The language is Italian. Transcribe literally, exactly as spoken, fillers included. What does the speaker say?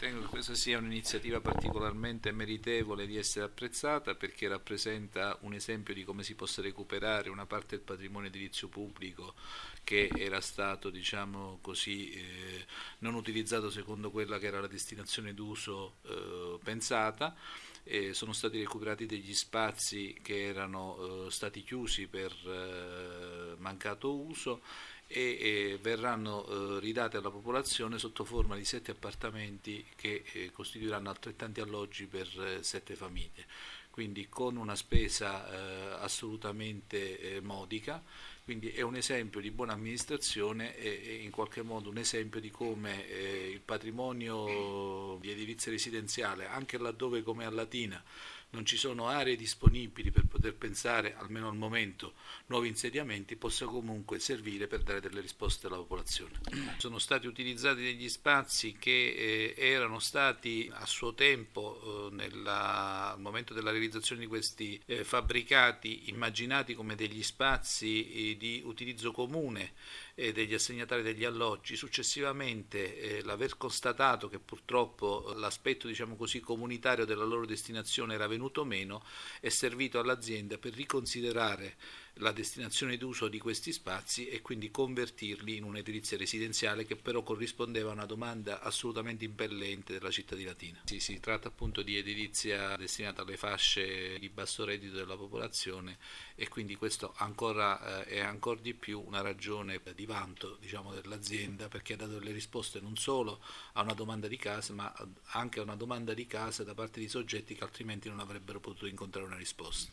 Ritengo che questa sia un'iniziativa particolarmente meritevole di essere apprezzata perché rappresenta un esempio di come si possa recuperare una parte del patrimonio edilizio pubblico che era stato, diciamo così, eh, non utilizzato secondo quella che era la destinazione d'uso eh, pensata. E sono stati recuperati degli spazi che erano eh, stati chiusi per eh, mancato uso e, e verranno eh, ridate alla popolazione sotto forma di sette appartamenti che eh, costituiranno altrettanti alloggi per eh, sette famiglie, quindi con una spesa eh, assolutamente eh, modica. Quindi è un esempio di buona amministrazione e, e in qualche modo un esempio di come eh, il patrimonio di edilizia residenziale, anche laddove come a Latina non ci sono aree disponibili per poter pensare, almeno al momento, nuovi insediamenti, possa comunque servire per dare delle risposte alla popolazione. Sono stati utilizzati degli spazi che eh, erano stati a suo tempo, eh, nella, al momento della realizzazione di questi eh, fabbricati, immaginati come degli spazi eh, di utilizzo comune eh, degli assegnatari degli alloggi. Successivamente eh, l'aver constatato che purtroppo l'aspetto, diciamo così, comunitario della loro destinazione era venuto meno, è servito all'azienda per riconsiderare la destinazione d'uso di questi spazi e quindi convertirli in un'edilizia residenziale che però corrispondeva a una domanda assolutamente impellente della città di Latina. Si, si tratta appunto di edilizia destinata alle fasce di basso reddito della popolazione e quindi questo ancora eh, è ancora di più una ragione di vanto, diciamo, dell'azienda, perché ha dato delle risposte non solo a una domanda di casa ma anche a una domanda di casa da parte di soggetti che altrimenti non avrebbero potuto incontrare una risposta.